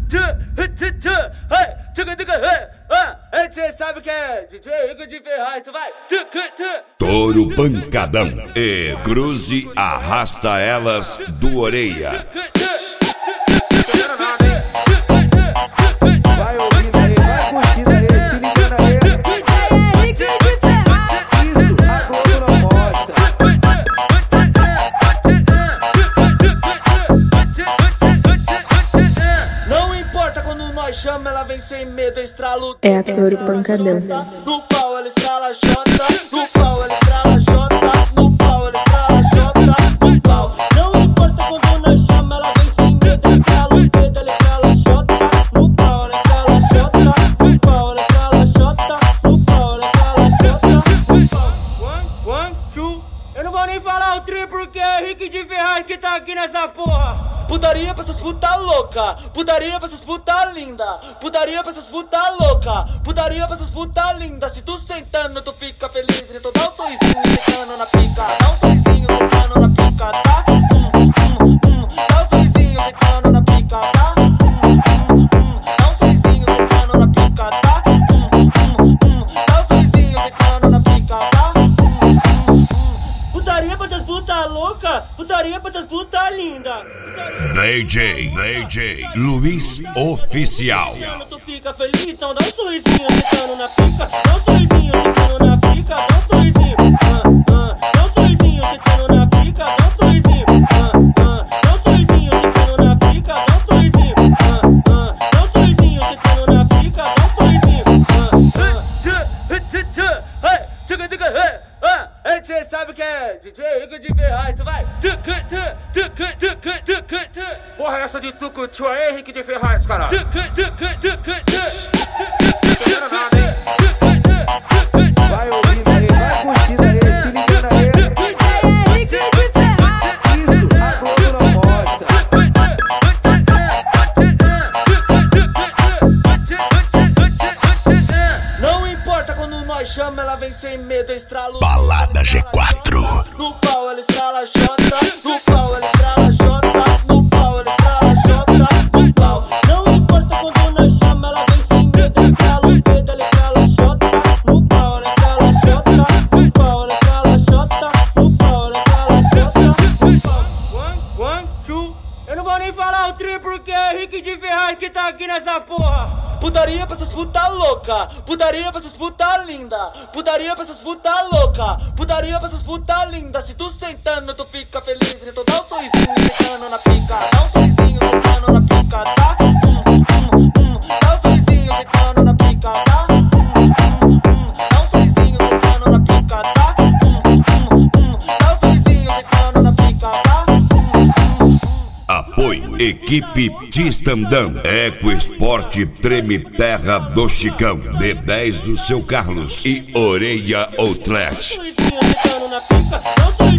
Cê sabe que é DJ Rico de Ferraz, tu vai. Touro pancadão e Cruze arrasta elas do orelha. Vai ouvindo aí, vai curtindo aí, se ligando aí. Isso, a Globo não mostra. Não importa quando nós chamamos, ela vem sem medo, estralo. É a Touro pancadão. No pau ela estrala xota, no pau ela estrala xota, no pau ela estrala xota, no pau. Não importa quando nós chamamos, ela vem sem medo, estrala o dedo, ela estrala xota, no pau ela estrala xota, no pau ela estrala xota, no pau ela estrala xota. One, two. Eu não vou nem falar o tri porque é Rick de Ferraz que tá aqui nessa porra. Putaria pra essas puta louca, putaria pra essas puta linda, putaria pra essas puta louca, putaria pra essas puta linda. Se tu sentando, tu fica feliz, então dá um sorrisinho secando na pica, dá um sorrisinho secando na pica, tá? Dá um sorrisinho secando na pica, tá? Dá um sorrisinho secando na pica, tá? Dá um sorrisinho secando na pica, tá? Putaria pra essas puta louca, putaria pra essas puta linda. DJ Luiz Oficial. Tu fica feliz, então dá um sorrisinho secando na pica, dá um sorrisinho secando na pica, dá um sorrisinho, dá um sorrisinho secando na pica, dá um sorrisinho, dá um sorrisinho secando na pica, dá um sorrisinho, dá um sorrisinho secando na pica, dá um sorrisinho. Cê sabe que é DJ Rico de Ferraz, tu vai. Porra, essa de tucutu aí, Henrique de Ferraz, caralho. Vai ouvindo aí, vai curtindo aí, se ligando aí. Isso, a Globo não mostra. Não importa quando nós chamamos, ela vem sem medo, estralo. Balada G4. No pau ela estrala xota, no pau ela estrala xota, no pau ela estrala xota, no pau. Não importa quando nós chamamos, ela vem sem medo, estrala o dedo, ela estrala xota, no pau ela estrala xota, no pau ela estrala xota, no pau ela estrala xota. One, two. Eu não vou nem falar o tri porque é Rick de Ferraz que tá aqui nessa porra. Putaria pra essas puta louca, putaria pra essas puta linda, putaria pra essas puta louca, putaria pra essas puta linda. Se tu sentando, tu fica feliz, então dá um sorrisinho secando na pica, dá um sorrisinho secando na pica, tá? Dá um sorrisinho secando na pica, tá? Dá um sorrisinho secando na pica, tá? Dá um sorrisinho secando na pica, tá? Apoio Equipe Tistandão, Eco Esporte Treme Terra do Chicão, D10 do seu Carlos e Orelha Outlet. Sorrisinho secando na pica, dá um sorrisinho